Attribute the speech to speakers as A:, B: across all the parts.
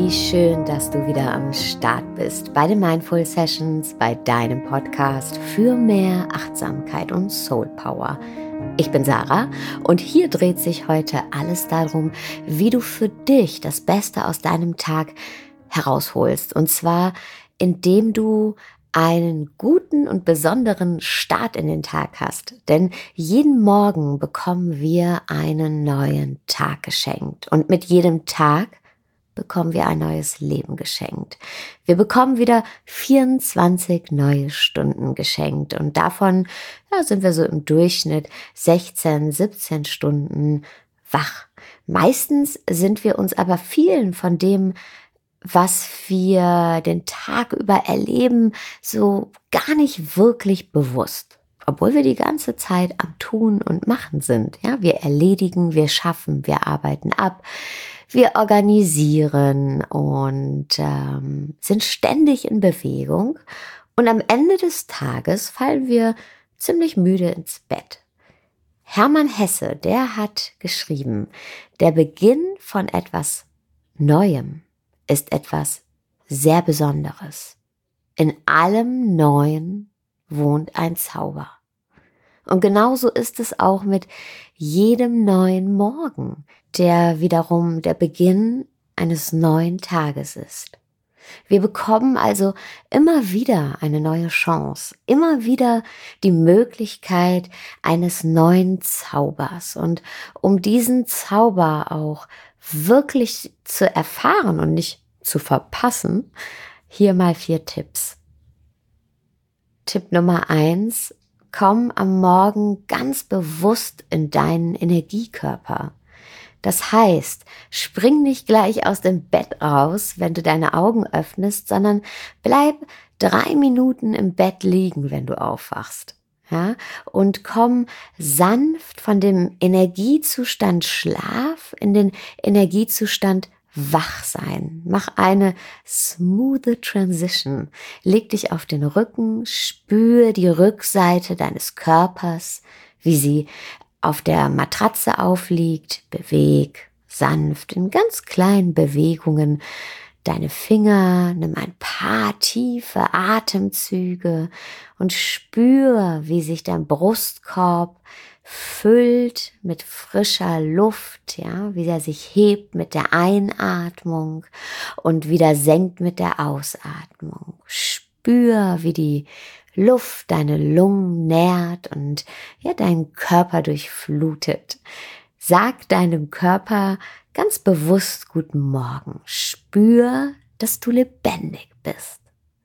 A: Wie schön, dass du wieder am Start bist bei den Mindful Sessions, bei deinem Podcast für mehr Achtsamkeit und Soul Power. Ich bin Sarah und hier dreht sich heute alles darum, wie du für dich das Beste aus deinem Tag herausholst. Und zwar, indem du einen guten und besonderen Start in den Tag hast. Denn jeden Morgen bekommen wir einen neuen Tag geschenkt. Und mit jedem Tag bekommen wir ein neues Leben geschenkt. Wir bekommen wieder 24 neue Stunden geschenkt und davon sind wir so im Durchschnitt 16, 17 Stunden wach. Meistens sind wir uns aber vielen von dem, was wir den Tag über erleben, so gar nicht wirklich bewusst. Obwohl wir die ganze Zeit am Tun und Machen sind. Ja, wir erledigen, wir schaffen, wir arbeiten ab. Wir organisieren und sind ständig in Bewegung und am Ende des Tages fallen wir ziemlich müde ins Bett. Hermann Hesse, der hat geschrieben, der Beginn von etwas Neuem ist etwas sehr Besonderes. In allem Neuen wohnt ein Zauber. Und genauso ist es auch mit jedem neuen Morgen, der wiederum der Beginn eines neuen Tages ist. Wir bekommen also immer wieder eine neue Chance, immer wieder die Möglichkeit eines neuen Zaubers. Und um diesen Zauber auch wirklich zu erfahren und nicht zu verpassen, hier mal 4 Tipps. Tipp Nummer 1: Komm am Morgen ganz bewusst in deinen Energiekörper. Das heißt, spring nicht gleich aus dem Bett raus, wenn du deine Augen öffnest, sondern bleib 3 Minuten im Bett liegen, wenn du aufwachst. Ja? Und komm sanft von dem Energiezustand Schlaf in den Energiezustand Wachsein. Mach eine smooth Transition. Leg dich auf den Rücken, spür die Rückseite deines Körpers, wie sie auf der Matratze aufliegt. Beweg sanft in ganz kleinen Bewegungen deine Finger, nimm ein paar tiefe Atemzüge und spür, wie sich dein Brustkorb füllt mit frischer Luft, ja, wie er sich hebt mit der Einatmung und wieder senkt mit der Ausatmung. Spür, wie die Luft deine Lungen nährt und ja, deinen Körper durchflutet. Sag deinem Körper ganz bewusst Guten Morgen. Spür, dass du lebendig bist.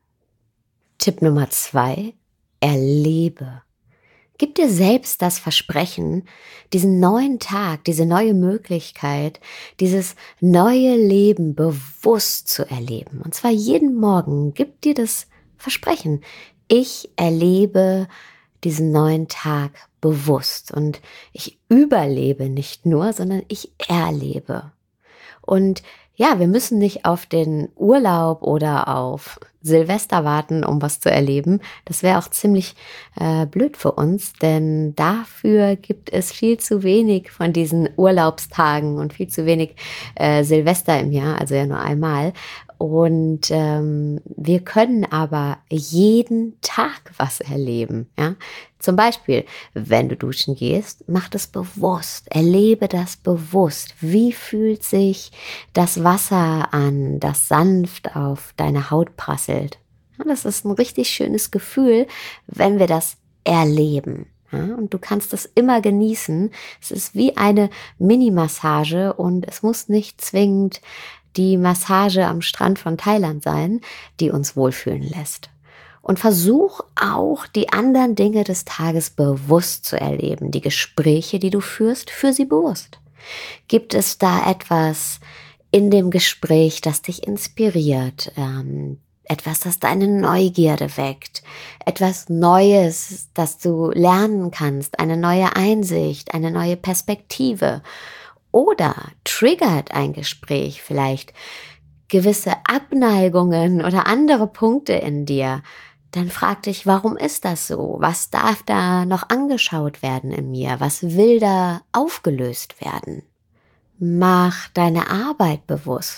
A: Tipp Nummer 2: Erlebe. Gib dir selbst das Versprechen, diesen neuen Tag, diese neue Möglichkeit, dieses neue Leben bewusst zu erleben. Und zwar jeden Morgen. Gib dir das Versprechen. Ich erlebe diesen neuen Tag bewusst und ich überlebe nicht nur, sondern ich erlebe. Und ja, wir müssen nicht auf den Urlaub oder auf Silvester warten, um was zu erleben. Das wäre auch ziemlich blöd für uns, denn dafür gibt es viel zu wenig von diesen Urlaubstagen und viel zu wenig Silvester im Jahr, also ja nur einmal. Und wir können aber jeden Tag was erleben. Ja? Zum Beispiel, wenn du duschen gehst, mach das bewusst, erlebe das bewusst. Wie fühlt sich das Wasser an, das sanft auf deine Haut prasselt? Ja, das ist ein richtig schönes Gefühl, wenn wir das erleben. Ja, und du kannst das immer genießen. Es ist wie eine Mini-Massage und es muss nicht zwingend die Massage am Strand von Thailand sein, die uns wohlfühlen lässt. Und versuch auch, die anderen Dinge des Tages bewusst zu erleben. Die Gespräche, die du führst, führ sie bewusst. Gibt es da etwas in dem Gespräch, das dich inspiriert? Etwas, das deine Neugierde weckt? Etwas Neues, das du lernen kannst? Eine neue Einsicht, eine neue Perspektive? Oder triggert ein Gespräch vielleicht gewisse Abneigungen oder andere Punkte in dir? Dann frag dich, warum ist das so? Was darf da noch angeschaut werden in mir? Was will da aufgelöst werden? Mach deine Arbeit bewusst.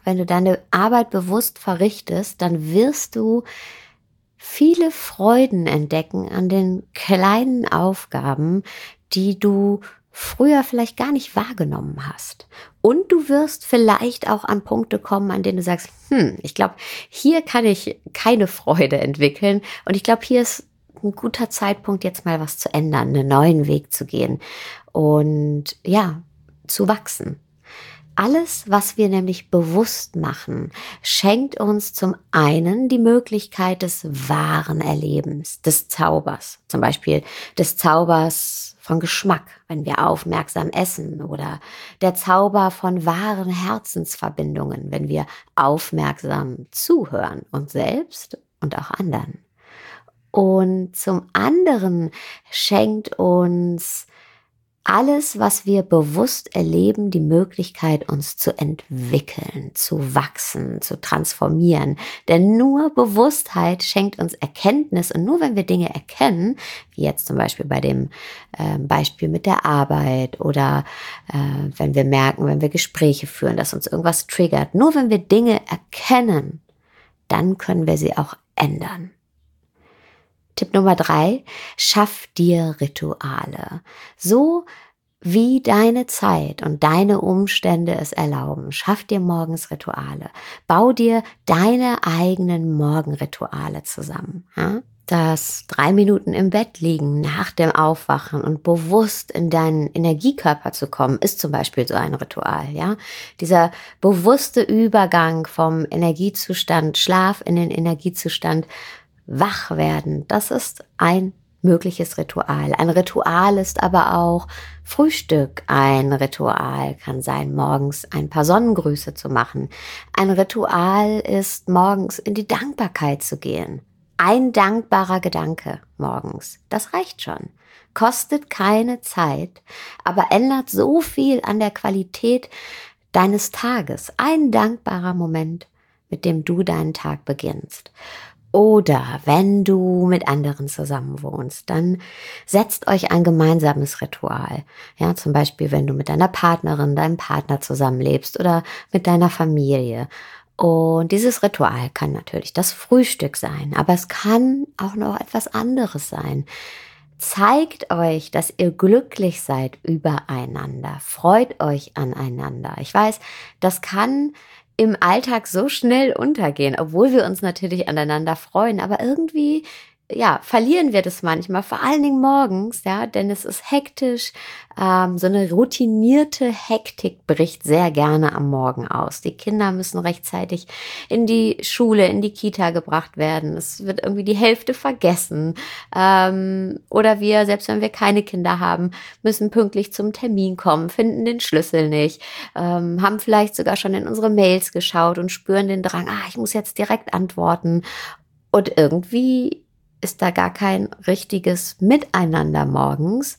A: wenn du deine Arbeit bewusst verrichtest, dann wirst du viele Freuden entdecken an den kleinen Aufgaben, die du früher vielleicht gar nicht wahrgenommen hast. Und du wirst vielleicht auch an Punkte kommen, an denen du sagst, ich glaube, hier kann ich keine Freude entwickeln. Und ich glaube, hier ist ein guter Zeitpunkt, jetzt mal was zu ändern, einen neuen Weg zu gehen und ja, zu wachsen. Alles, was wir nämlich bewusst machen, schenkt uns zum einen die Möglichkeit des wahren Erlebens, des Zaubers, zum Beispiel des Zaubers von Geschmack, wenn wir aufmerksam essen, oder der Zauber von wahren Herzensverbindungen, wenn wir aufmerksam zuhören, uns selbst und auch anderen. Und zum anderen schenkt uns alles, was wir bewusst erleben, die Möglichkeit, uns zu entwickeln, zu wachsen, zu transformieren. Denn nur Bewusstheit schenkt uns Erkenntnis. Und nur wenn wir Dinge erkennen, wie jetzt zum Beispiel bei dem Beispiel mit der Arbeit oder wenn wir merken, wenn wir Gespräche führen, dass uns irgendwas triggert, nur wenn wir Dinge erkennen, dann können wir sie auch ändern. Tipp Nummer 3, schaff dir Rituale. So wie deine Zeit und deine Umstände es erlauben. Schaff dir morgens Rituale. Bau dir deine eigenen Morgenrituale zusammen. Ja? Das 3 Minuten im Bett liegen nach dem Aufwachen und bewusst in deinen Energiekörper zu kommen, ist zum Beispiel so ein Ritual. Ja? Dieser bewusste Übergang vom Energiezustand Schlaf in den Energiezustand wach werden, das ist ein mögliches Ritual. Ein Ritual ist aber auch Frühstück. Ein Ritual kann sein, morgens ein paar Sonnengrüße zu machen. Ein Ritual ist, morgens in die Dankbarkeit zu gehen. Ein dankbarer Gedanke morgens, das reicht schon. Kostet keine Zeit, aber ändert so viel an der Qualität deines Tages. Ein dankbarer Moment, mit dem du deinen Tag beginnst. Oder wenn du mit anderen zusammen wohnst, dann setzt euch ein gemeinsames Ritual. Ja, zum Beispiel, wenn du mit deiner Partnerin, deinem Partner zusammenlebst oder mit deiner Familie. Und dieses Ritual kann natürlich das Frühstück sein, aber es kann auch noch etwas anderes sein. Zeigt euch, dass ihr glücklich seid übereinander. Freut euch aneinander. Ich weiß, das kann im Alltag so schnell untergehen, obwohl wir uns natürlich aneinander freuen, aber irgendwie, ja, verlieren wir das manchmal, vor allen Dingen morgens, ja, denn es ist hektisch, so eine routinierte Hektik bricht sehr gerne am Morgen aus. Die Kinder müssen rechtzeitig in die Schule, in die Kita gebracht werden. Es wird irgendwie die Hälfte vergessen. Oder wir, selbst wenn wir keine Kinder haben, müssen pünktlich zum Termin kommen, finden den Schlüssel nicht, haben vielleicht sogar schon in unsere Mails geschaut und spüren den Drang, ich muss jetzt direkt antworten. Und irgendwie ist da gar kein richtiges Miteinander morgens.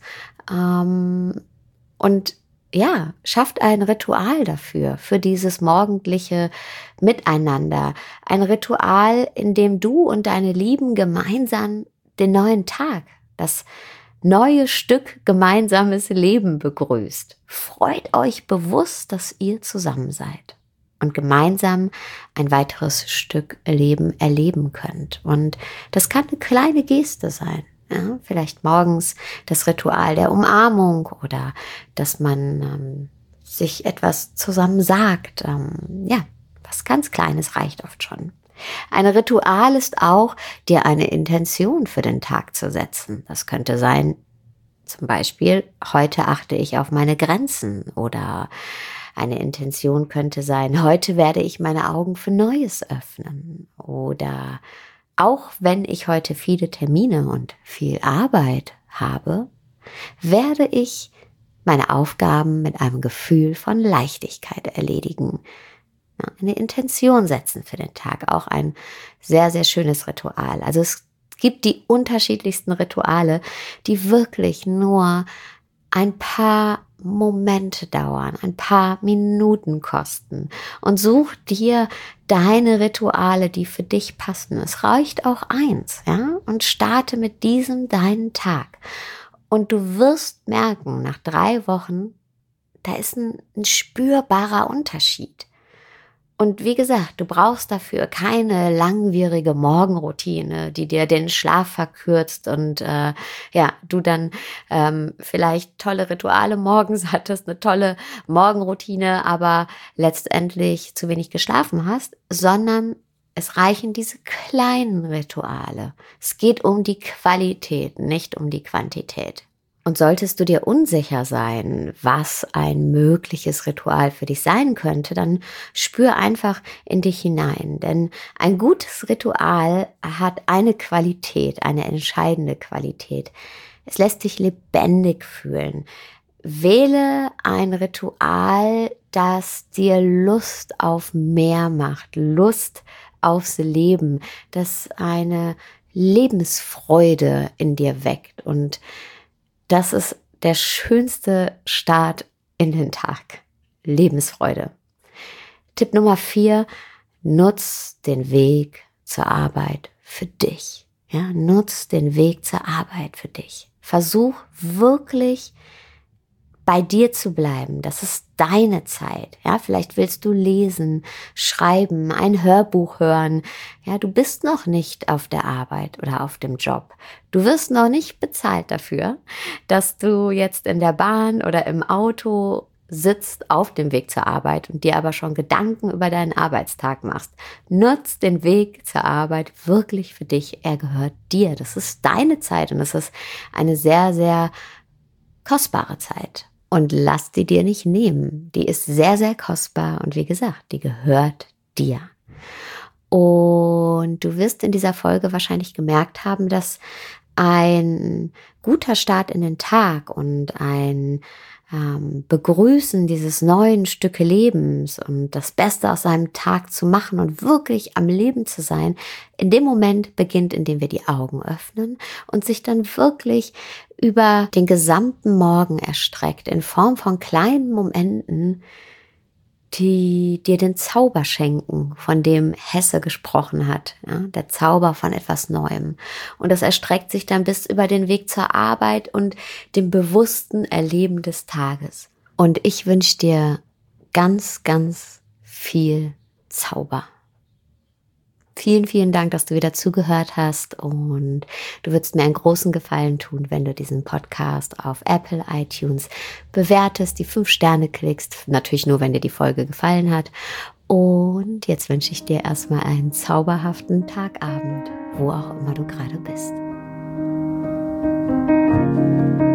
A: Und ja, schafft ein Ritual dafür, für dieses morgendliche Miteinander. Ein Ritual, in dem du und deine Lieben gemeinsam den neuen Tag, das neue Stück gemeinsames Leben begrüßt. Freut euch bewusst, dass ihr zusammen seid und gemeinsam ein weiteres Stück Leben erleben könnt. Und das kann eine kleine Geste sein. Ja, vielleicht morgens das Ritual der Umarmung oder dass man sich etwas zusammen sagt. Ja, was ganz Kleines reicht oft schon. Ein Ritual ist auch, dir eine Intention für den Tag zu setzen. Das könnte sein, zum Beispiel, heute achte ich auf meine Grenzen, oder eine Intention könnte sein, heute werde ich meine Augen für Neues öffnen, oder auch wenn ich heute viele Termine und viel Arbeit habe, werde ich meine Aufgaben mit einem Gefühl von Leichtigkeit erledigen. Eine Intention setzen für den Tag, auch ein sehr, sehr schönes Ritual. Also es gibt die unterschiedlichsten Rituale, die wirklich nur ein paar Momente dauern, ein paar Minuten kosten. Und such dir deine Rituale, die für dich passen. Es reicht auch eins, ja? Und starte mit diesem deinen Tag. Und du wirst merken, nach 3 Wochen, da ist ein spürbarer Unterschied. Und wie gesagt, du brauchst dafür keine langwierige Morgenroutine, die dir den Schlaf verkürzt und du dann vielleicht tolle Rituale morgens hattest, eine tolle Morgenroutine, aber letztendlich zu wenig geschlafen hast, sondern es reichen diese kleinen Rituale. Es geht um die Qualität, nicht um die Quantität. Und solltest du dir unsicher sein, was ein mögliches Ritual für dich sein könnte, dann spür einfach in dich hinein. Denn ein gutes Ritual hat eine Qualität, eine entscheidende Qualität. Es lässt dich lebendig fühlen. Wähle ein Ritual, das dir Lust auf mehr macht, Lust aufs Leben, das eine Lebensfreude in dir weckt. Und das ist der schönste Start in den Tag. Lebensfreude. Tipp Nummer 4, nutz den Weg zur Arbeit für dich. Ja, nutz den Weg zur Arbeit für dich. Versuch wirklich bei dir zu bleiben. Das ist deine Zeit. Ja, vielleicht willst du lesen, schreiben, ein Hörbuch hören. Ja, du bist noch nicht auf der Arbeit oder auf dem Job. Du wirst noch nicht bezahlt dafür, dass du jetzt in der Bahn oder im Auto sitzt auf dem Weg zur Arbeit und dir aber schon Gedanken über deinen Arbeitstag machst. Nutz den Weg zur Arbeit wirklich für dich. Er gehört dir. Das ist deine Zeit und das ist eine sehr, sehr kostbare Zeit. Und lass die dir nicht nehmen. Die ist sehr, sehr kostbar und wie gesagt, die gehört dir. Und du wirst in dieser Folge wahrscheinlich gemerkt haben, dass ein guter Start in den Tag und ein Begrüßen dieses neuen Stücke Lebens und das Beste aus seinem Tag zu machen und wirklich am Leben zu sein, in dem Moment beginnt, in dem wir die Augen öffnen und sich dann wirklich über den gesamten Morgen erstreckt in Form von kleinen Momenten, die dir den Zauber schenken, von dem Hesse gesprochen hat, ja, der Zauber von etwas Neuem. Und das erstreckt sich dann bis über den Weg zur Arbeit und dem bewussten Erleben des Tages. Und ich wünsche dir ganz, ganz viel Zauber. Vielen, vielen Dank, dass du wieder zugehört hast und du würdest mir einen großen Gefallen tun, wenn du diesen Podcast auf Apple, iTunes bewertest, die 5 Sterne klickst, natürlich nur, wenn dir die Folge gefallen hat. Und jetzt wünsche ich dir erstmal einen zauberhaften Tagabend, wo auch immer du gerade bist.